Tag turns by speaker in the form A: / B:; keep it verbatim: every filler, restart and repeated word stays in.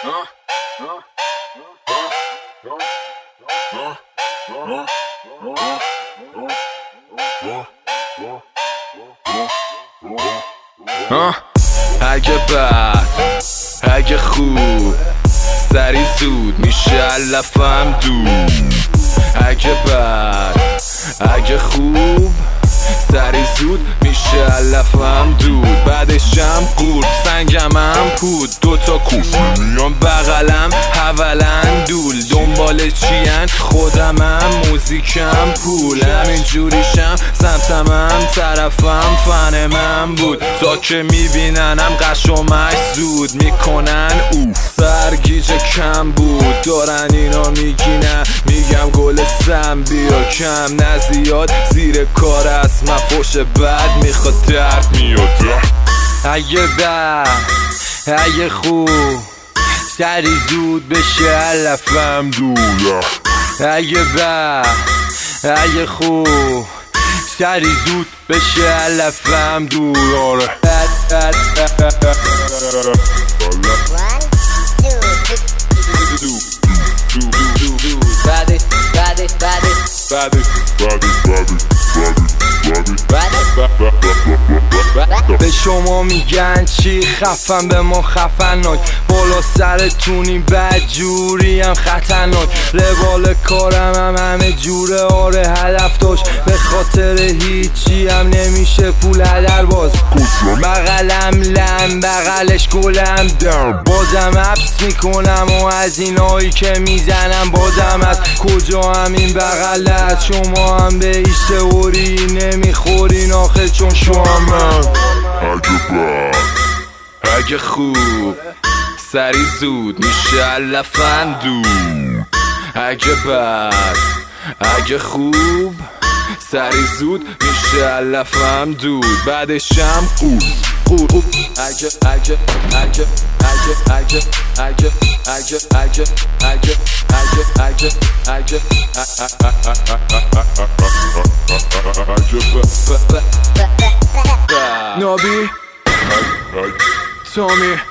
A: اگه بد اگه خوب سری زود میشه علفم دور. اگه بد اگه خوب سری زود میشه علفم دود. بعدشم قورت سنگم هم پود دوتا کوف میان بغلم حولن دول. دنبال چین خودمم موزیکم پول. همین جوریشم سمتمم طرفم فن من بود. تا که میبیننم قش و مش زود میکنن اوف. سرگیجه کم بود دارن اینا میگینن میگم گل سم بیا کم نه زیاد زیر کار است من فوش بد میخواد درد میاد. اگه بد اگه خوب سری زود بشه علفم دور. اگه بد اگه خوب سری زود بشه علفم دور. آره به شما میگن چی خفن به ما خفناک. بالا سرتونی بدجوری هم خطرناک. روال کارم هم همه جوره آره هدف داشت. به خاطر هیچی هم نمیشه پول هدر باز. بغلم لم بغلش گلم دم. بازم حبس میکنم و از اینایی که میزنم بازم از کجا هم این بغل است. شما هم به ایش تئوری نمیخورین آخه چون شما من.
B: اگه بد
A: اگه خوب سری زود میشه علفم دور. اگه بد اگه خوب سری زود میشه علفم دود. بعدشم قول قول. اگه اگه اگه اگه اگه اگه اگه اگه اگه اگه اگه اگه نابی تامی